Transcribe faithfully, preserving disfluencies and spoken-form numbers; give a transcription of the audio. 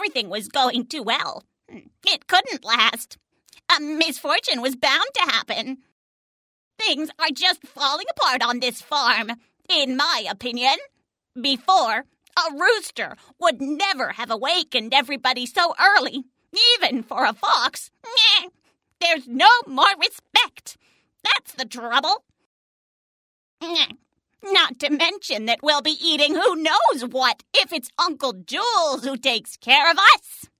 everything was going too well. It couldn't last. A misfortune was bound to happen. Things are just falling apart on this farm, in my opinion. Before, a rooster would never have awakened everybody so early, even for a fox. There's no more respect. That's the trouble. Not to mention that we'll be eating who knows what if it's Uncle Jules who takes care of us.